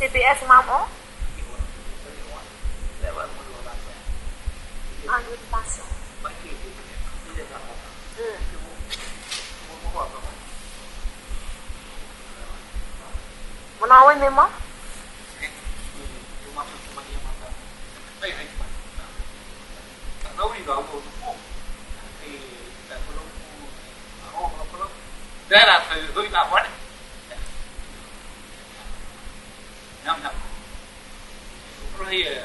TPS mau? Agrupação. Menawi memang? Daerah itu kita buat. Nam. Terus ya.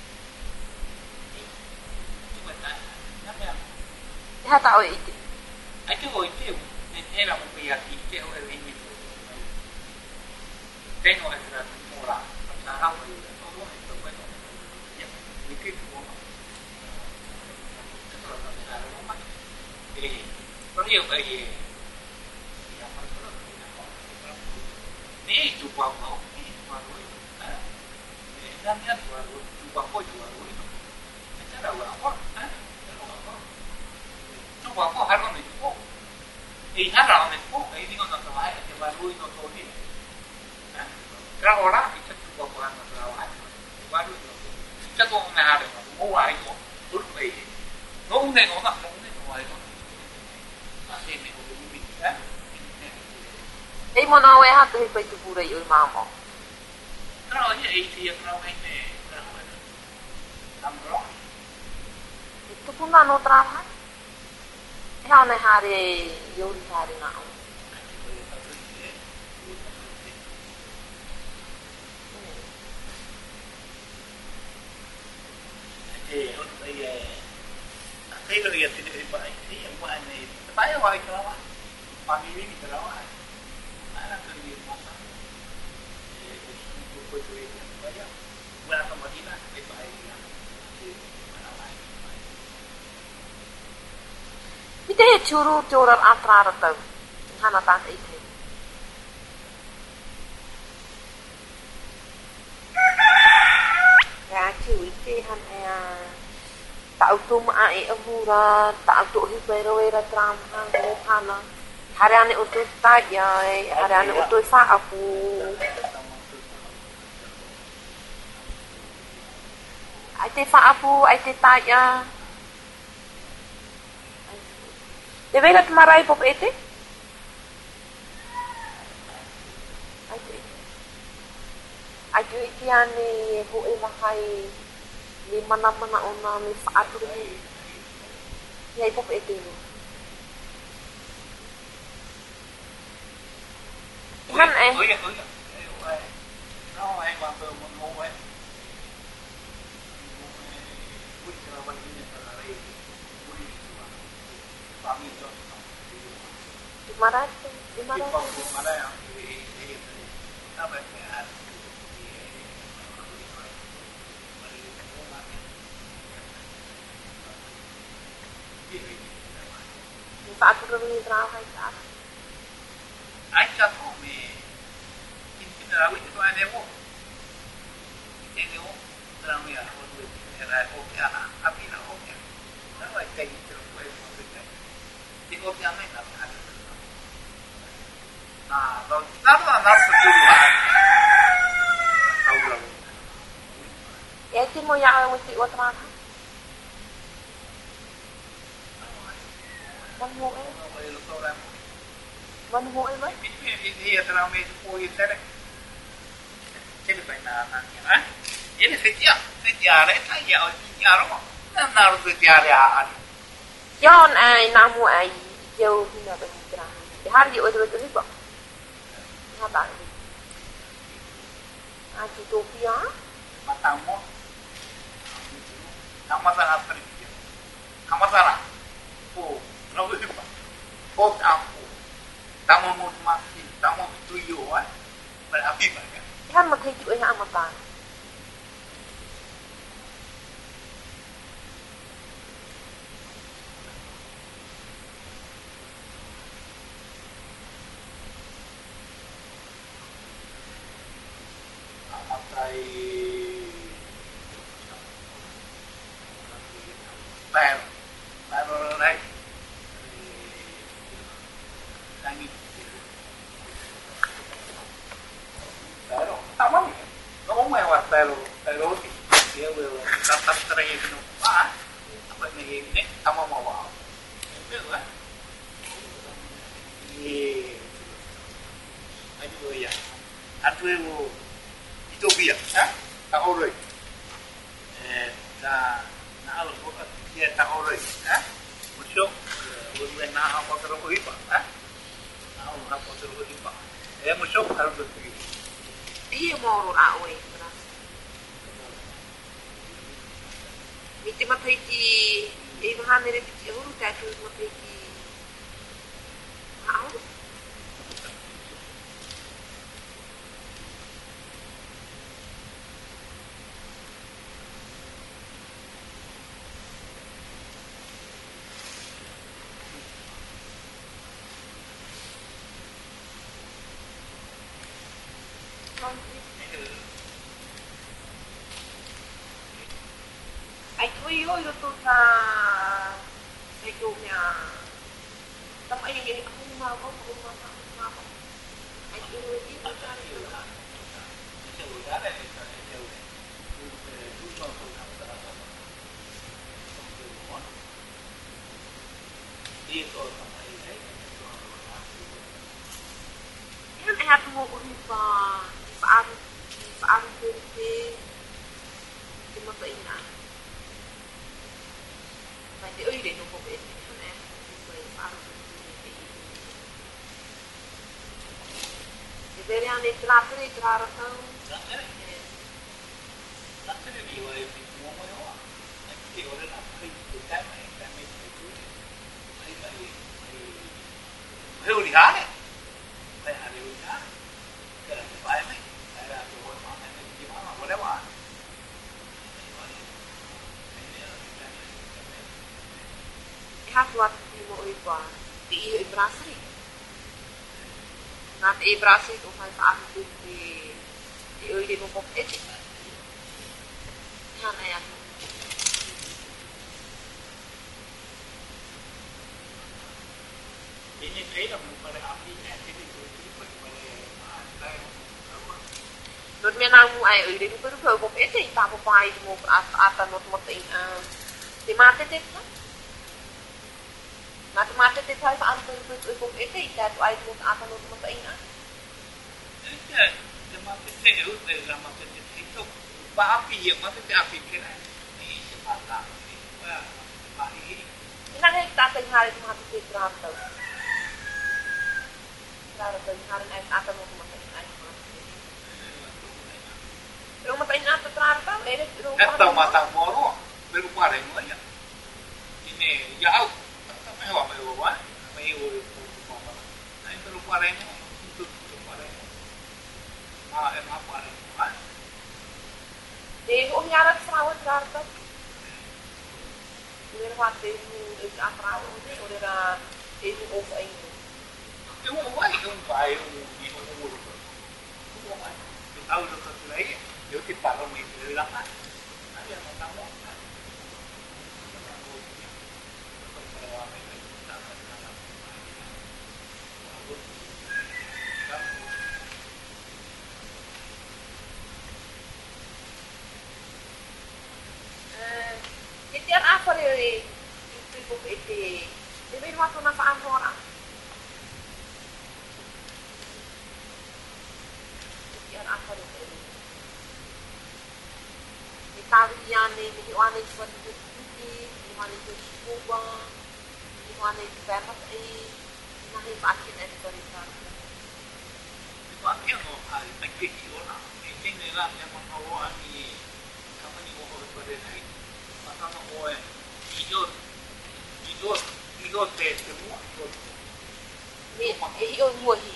Ya tahu itu. Itu itu. Ini lah mungkin itu orang ini. Tengok ada murah. Sekarang itu itu betul. Ya, itu semua. Terus ada rumah. Terus ya ini juga mau ini baru itu dan dia baru juga kok baru itu cara apa juga kok harus itu harus itu ini nggak salah ya baru itu tuh ini kalau orang itu juga bukan masalah baru itu kita tuh nggak ada mau itu terus begini nggak itu masih ini Ei monawe hatu hipa itu pura yul mamo. Kalau ini itu yang kalau ini amro. Itu pun anu trabaja. Ya ne hari yul hari na. Cái người thì phải thì ngoài này phải ngoài cái đó mà đi cái đó Kita curu antara tu, hana tak itu. Ya curu itu hana tak utuh mai amura, tak utuh hiberawera tram hana. Hari ane utuh tak ya, hari ane utuh sa aku. Ai fa apu, ai tak ya. De weet het maar even op eten? Ayo ikian ni hu ilahai ni mana-mana ona ni faatur ni. Ya ipo op eten ni. Han eh. Imarat. Pak turun trabajar saat. Aja tuh me. Ini rawi itu ada wo. Ini wo. Terang ya. Era oke ana. Api na oke. Nah, kayak gitu. Di oke ana na ada. Nah, kalau kita tuh anak keduluan. Tahu lah. Ya itu mau yang mesti utara. Văn hộ em ấy. Thì là mình coi thế đấy. Thế thì phải là á. Ini sejak đấy thấy giờ nhà đó. Nào rồi nhà đấy. Yon ai namu ai jauh hina bermitra. Hari itu betul betul apa? Utopia. Matamu. Nama sana terima. Kamu sana. Oh, lalu apa? Oh, aku. Tamu mau mati, tamu tuyuan. Berapi banyak. Kan makai juga yang amatan. pero dia will tatap terakhir no apa ini sama mau itu lah aduh ya aduh itu dia tak orang na alo bukan dia tak orang musuh bukan na apa terus iba na apa terus iba musuh harus begitu iya mau rawe Miti mataiki ino hanere biti uru tatu mataiki hao Ai tui oi lo tu sa ai tu nya tam ai ngi aku ma ai tu ni tu sa ni la Yan ay hatu mo uri paan kurti di mata ina Nanti öyle nog på ett som är så i arbete. Det blir han inte rattare i traratan. Rattare det var ju många år. Det var det att det där med hur det här. Det här är ju där. Det är bara mig. Det är då man inte vad det var. Hatuat mo iba di Brasri. Nat Brasri to fai sa aku di öyle mo pop et. Hana ya. Ini saya mau pada api nanti di Nốt miền Nam mu ai öyle mo pero pop et ta po pai mo ata not mo ting di mate tet na. Mate tet hai sa anto pop et ta to ai mo ata not mo ting Ya, mate tet eu de mate tet itu pa api yang mate tet api kena. Ini sepatah. Wah, ini Nang ta teng hari mate tet rata. Rata teng hari ai ata mo mo ting ai. Pero mata ina ta trata, Esta mata moro, pero para mo ya. Ini ya me va me va. Ay, pero para mo, tu para mo. Es más para mo. De nyara trawa trata. Ora mate ni atrawa ni ora of ai. Eu vai tahu lo que lagi. Yo te pago mi vida más. Nadie no estamos. Itian apa ni? Itu iti. Debe waktu na sa amora. Itian apa ni? Italian ni iwan ni swan kuti, iwan ni kuba, iwan ni famous nahi pakin at korita. Itu apa yang mau pakai orang? Ini ni lah yang mau ani kamu ni mau berpada ni. Masa mau hidup teh semua. Ni hidup muhi.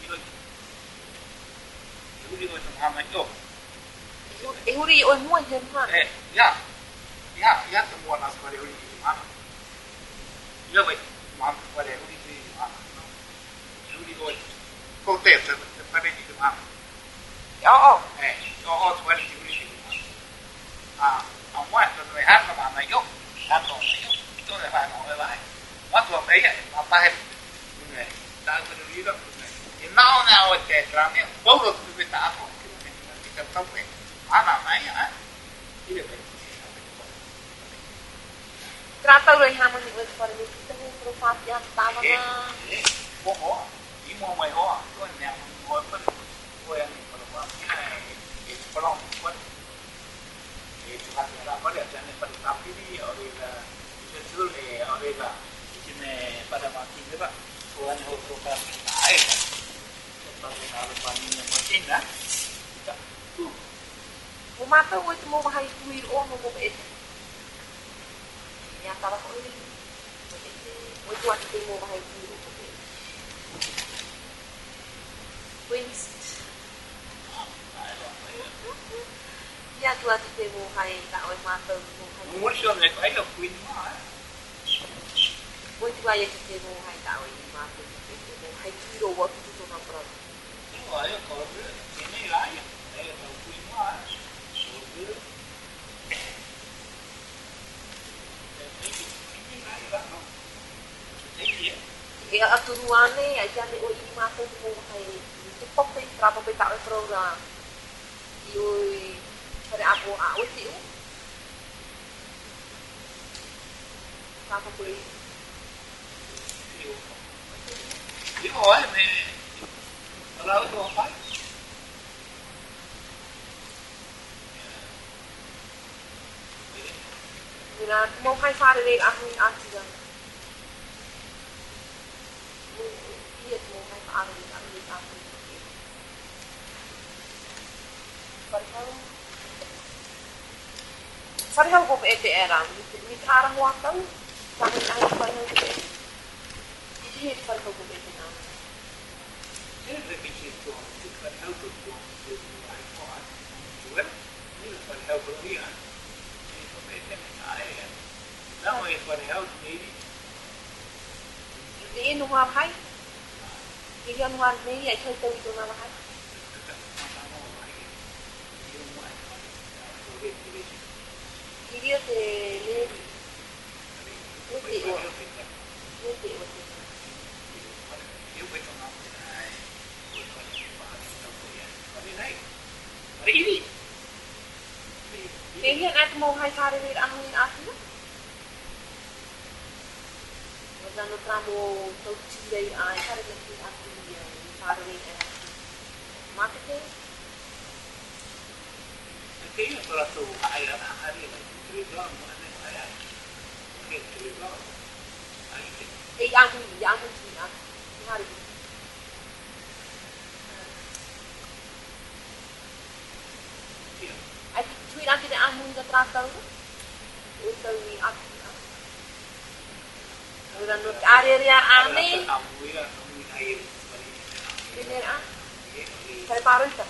Hidup sama itu. Huri oi muhi kan? Ya semua nas pada huri mana? Ya baik, mana pada huri mana? Huri oi. Kau teh pada di mana? Oh. Pada di huri mana? Amuat tu rehat sama mana yuk? Kan tu yuk. Itu dah faham orang lain. Waktu apa ya? Apa hem? Ni, dah berdiri dah. Now teh kerana baru tu kita apa? Kita tahu mana with for me to go for yang tama na. Mo, di mo mai ho, ko na mo pa ko yang ko pa ni ko long ko tu kan ra ko dia jangan pada tapi ni orang betul orang ini pada mati ni pak tuan ho ko ka ai sebab kalau pani yang mati na Mata hoje mo vai cuir ou no mo et. Ya tava com ele. Hoje eu acho que mo vai cuir o que. Wings. Ya tu acho que mo vai tá oi mata mo vai. Mo sure ne ai lo queen ma. Hoje vai que mo vai tá oi mata. Mo vai cuir o outro tu na prova. Não, aí eu corro. Tem lá. Aí eu queen ma. E a turuane ai ia o i mata mo hai tu pop pe trapa pe ta program i oi para apo a o tiu trapa pe Io me allora devo fare Mira, mo hai fare le a mi atida Iya, mo hai fare le a mi atida Farhal ko pe era mi tara ho atau sampai ai farhal ko ini farhal ko pe na sempre che ci sono tutti per auto che vai fuori cioè io per auto via e come te não é para auto nele Ini nu har hai Ini nu har ni ai chơi tôi tu na hai Ini te le io questo no Ini Ini at mo hai fare le ang ni atida Magano tramo to chile ai fare le atida fare le marketing perché io ho trovato hari telegram yang hari Ai tweet anche da amun da tratta untuk ni atida Magano area ame Bener ah Saya paru itu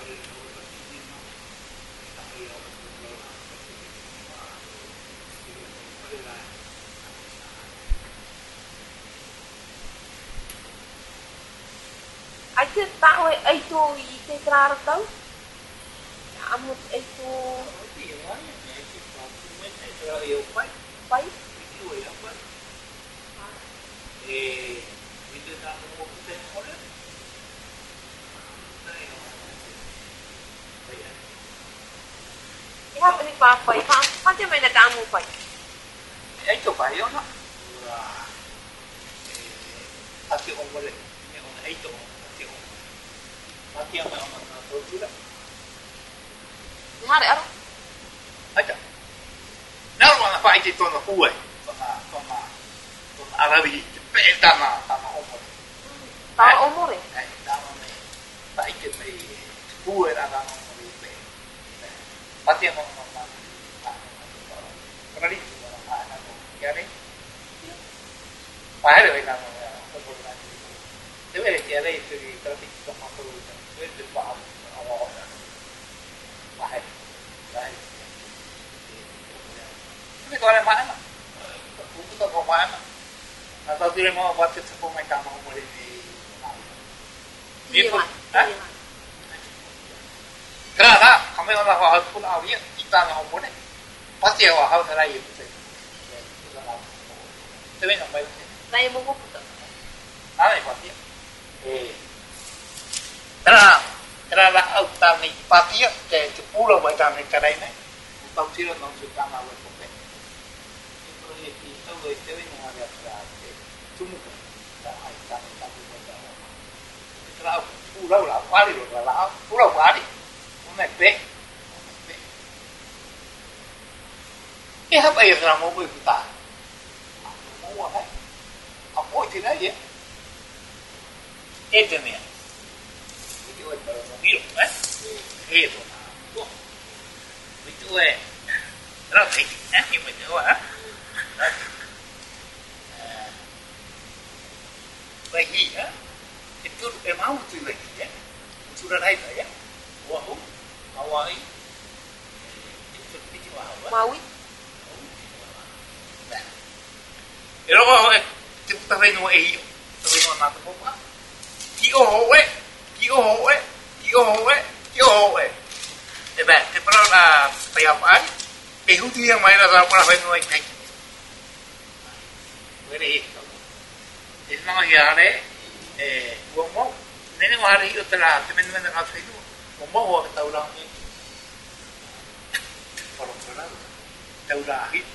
Ai te tahu itu ite kelar tahu? Amut itu baik. Ya ini apa? Macam mana kamu pak? Itu bayo no. Ati omole, ni on itu ati om. Ati apa om na to juga. Hari apa? Aja. Naru na pa itu to no kuwe. To na Arabi, tama omole. Tahu umur ya? Tama me. Pa itu me kuwe na na omole pe. Ati om na. Kenali? Jadi, Pahal itu nama pembunuhan. Sebenarnya dia itu di trafik sama perut. Itu paham awal. Pahal. Tapi kalau mana? Bukan kalau mana? Atau dia mau buat sesuatu macam mau boleh di. Ini pun, Kerana kami orang hal pun awalnya kita mau boleh. Pasti awal hal terlalu itu. Tapi nampak itu. Saya mau buka. Ada pasti. Kerana autan ni pasti ke 10 macam ni kerana ni. Tahu sih orang suka mahu pakai. Itu tôi tới nhà đẹp là chung một cái hai trăm lão phu lâu lão quá đi rồi là lão phu lâu quá đi hôm nay bé cái hấp ấy là một người ta mua đấy học ôi thì đấy vậy em thế này ví dụ là một ví dụ đấy thế rồi ví dụ là nó thấy ác như mình nữa á vậy gì á thì tôi em máu từ vậy nhé tôi ra đây vậy á wow Hawaii Maui rồi chúng ta phải nói ấy tôi phải nói nào cũng có kêu hộ ấy để bạn thì nó là phải học ấy cái hữu thiên mà là phải nói thành cái này thì nó hiểu đấy buông mốc nếu mà đi ở là thì mình nói thấy buông mốc hoặc tàu đó còn đó tàu là hít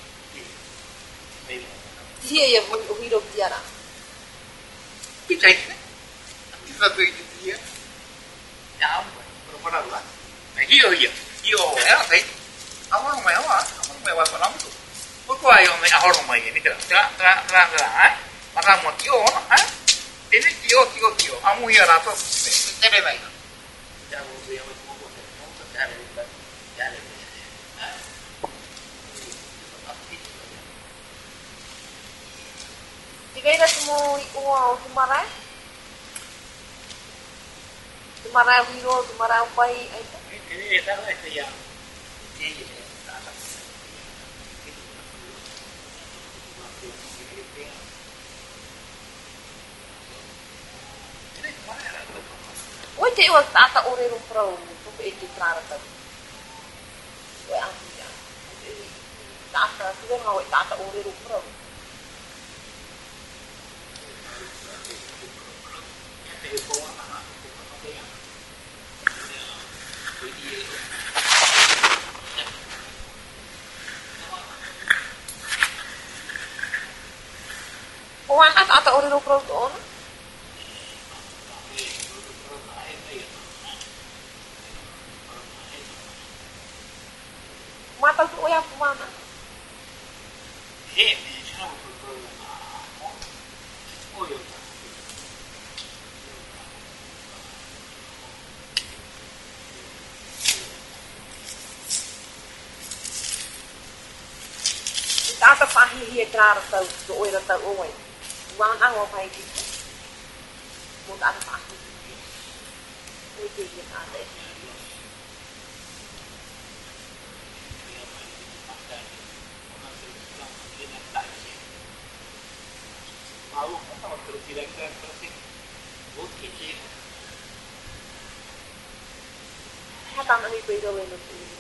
Dia yang menghidup dia lah. Kita satu itu dia. Ya, berapa lah? Nah, iyo, ya, thấy. Ông mày vào lắm tụ. Cuối qua ông mày ao rồi mày này kìa. Ra, mà ra một kilo nó, hả? Đến kilo. Ông mua là tôi cái đây này. Ja, wo wir haben ja đấy. Tiga semua wow tumarai hero tumarai pai itu. Ini tak lah saya. Ini Oi te o tata ore ro pro tu pe ti trara ta. Oi antia. Tata tu ben ho tata ore ro pro. Wan ata ore ro pro to on. Mata tu oi apa mana? Tata pahi hi entrar tau do oi ra tau oi. Wan ang o pai ki. Mo tata pahi. Oi te ki ate. Mau apa terus kira-kira terus bukti sih. Hata na hi pe do le no.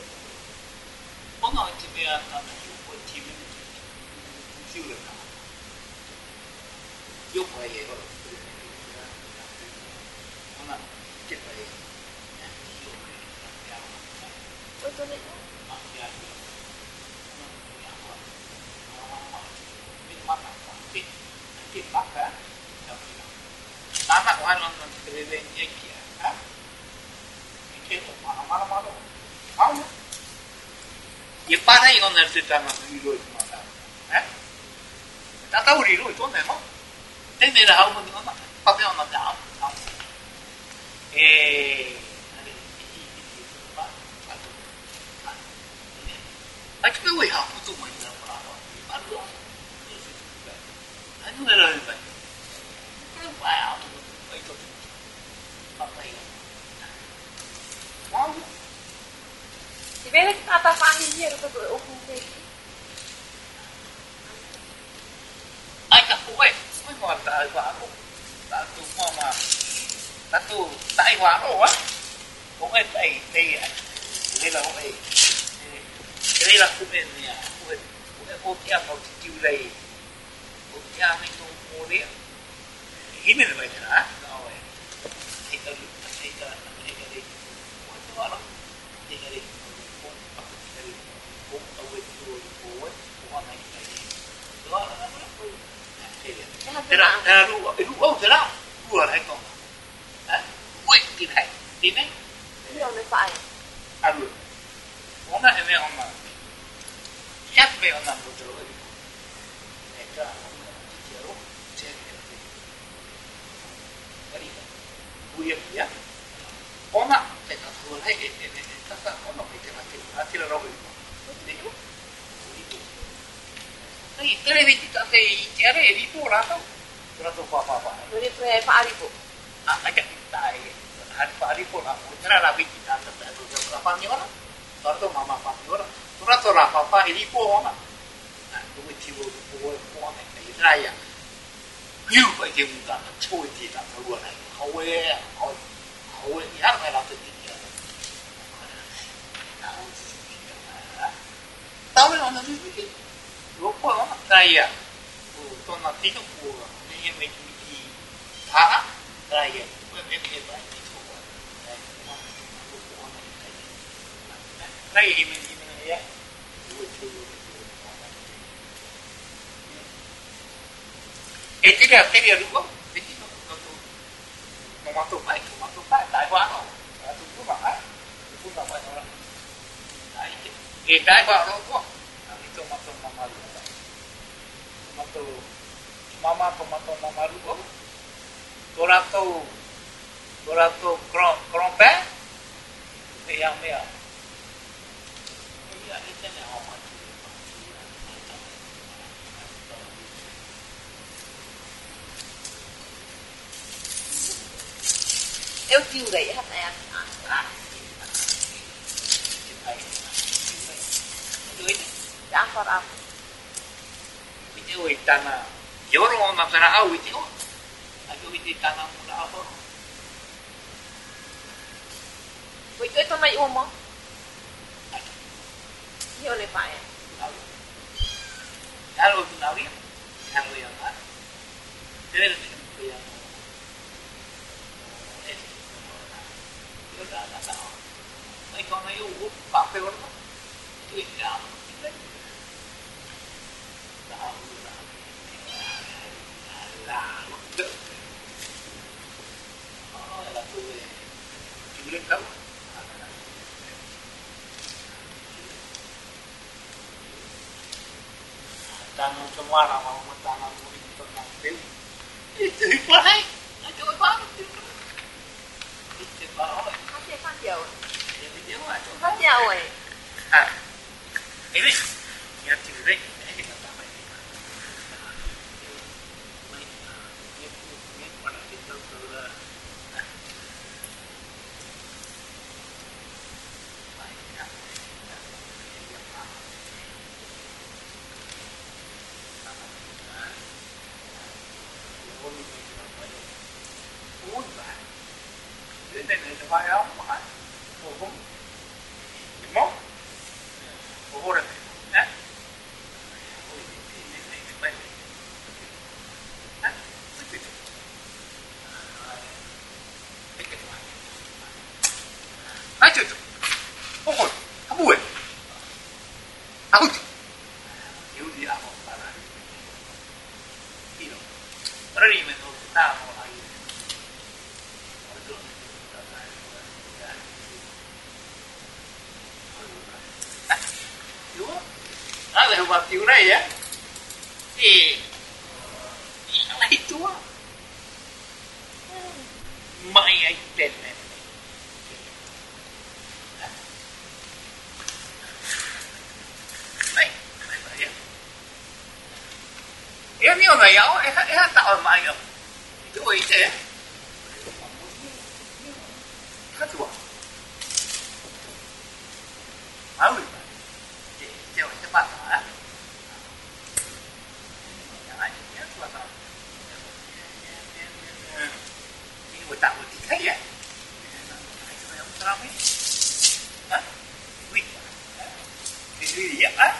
Ono ti be a ko ti be ti le ka. Yo pa ye ko. Ona ti pa ye. Oi to ne. Anak ko ano ng training niya ha? Ito malo. Ano? Yung para yung narsita na hilo ito mga tao. Ha? Tataw hilo ito na mo. Then may rahaw mo naman. Pati ako na Ay, kaya way ako ito mo yung naman. Ano na lang ba? Wow. Ito. Patay. Wow. Si vede che tata pahi hi ro to o kunte. Ai cả phụ ấy, mới còn tại hóa cũng đã tụ mà đã tụ tại hóa rồi á, cũng ấy đây là cũng ấy, đây là cũng ấy nè, cũng ấy ôm theo một chiều lầy, ôm theo mình cũng mua đấy, ý mình là vậy hả? Rồi, thì cái đi, đó đó, thì cái đi, cũng ở bên đuôi của ấy, của anh này, đó là Era lu será lu lại con. Ui cái này. Io ne fai. Allora, una è mia mamma. Sempre una moto. E già una c'è che arriva. Buia via. Ona è la sua lei e sta ona che la tira roba. Sai, te le vedi da sei chiare di tu la tu qua. Non ne fai fare po. Agak dai. Hari pun aku kira rapi kita tertentu berapa ni orang, baru mama pasti orang, surat orang apa ini pun orang, tu cium pun ini raya, you bagi muka cuy tidak tahu lah, kau yang mana tu dia, tahu yang mana tu dia, lupa orang raya, tu nanti tu ni mesti tak raya, mesti lagi ini ya. Tidak lupa. Jadi mau masuk baik, tak apa. Tunggu mana? Tunggu apa orang? Tak apa orang. Itu masuk mama lu. Masuk mama lu. Dorato krompe. Yang dia. Eu chiudei hết em. Đã có đâu. Video tanah. Jorong masalah awit itu. Aku itu tanah mula apa? Vậy tôi mày ôm không? Io ne fai. Kalau tu nawi, kalau yang mana? Dia yang dah tahu. Mai kau mai urut apa orang? Itu yang tahu. Tanam semua orang mau tanam murid tenang pil. Itu baik. Itu baik. Itu baik. Masih kan jauh. Jadi dia macam. Kan jauh eh. Ini yang ciri kita tambah. Ini pada kita sudah. Phải không? Ủa không? Đúng không? Ủa rồi. Hả? Hả? Trời trời. Ôi, không buồn. Áo trời. Yếu gì à? Đi đâu? Ở đây mình ta không lại. Là vào kiểu này á thì lấy chúa mày anh đền này này vậy em nhiều người giáo em tạo mày không chú ý thế hết rồi áo được cho các bạn hả? Ini buat tak buat tiga ya? Ramai, hah? Wih, ini dia ah?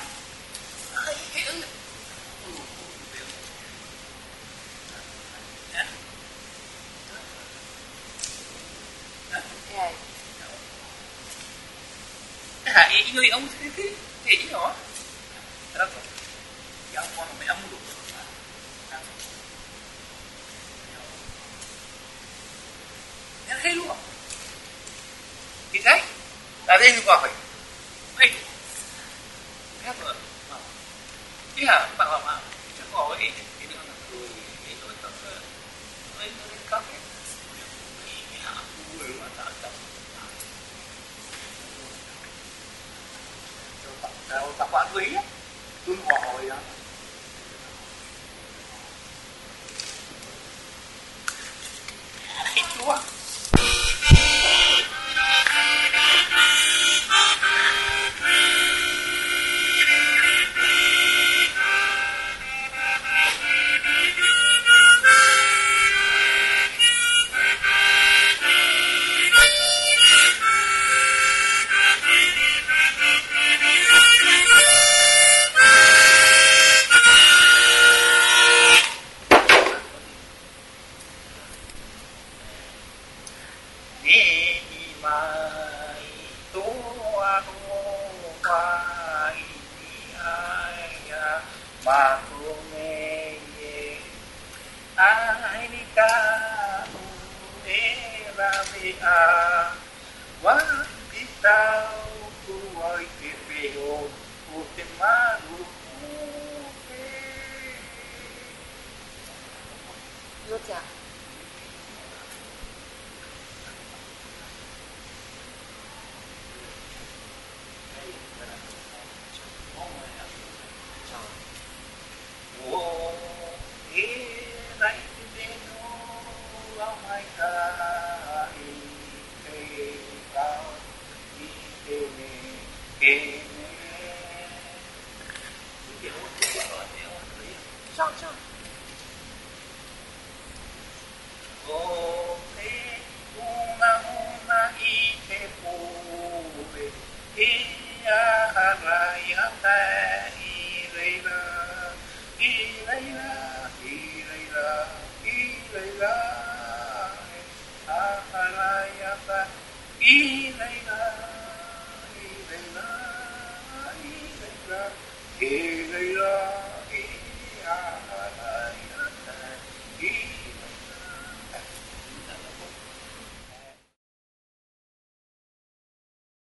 Người ông thế nhỏ, đó, yang mau mấy ông được, Yan helo. Isay? Ada ini apa? Baik. Ya tuh. Iya, Pak Lama. Itu kok ini anak tuh itu tuh. Ini kafe. Ini aku ada. Kalau tak buat duit ya, tu buat apa ya? Itu ah. Hey,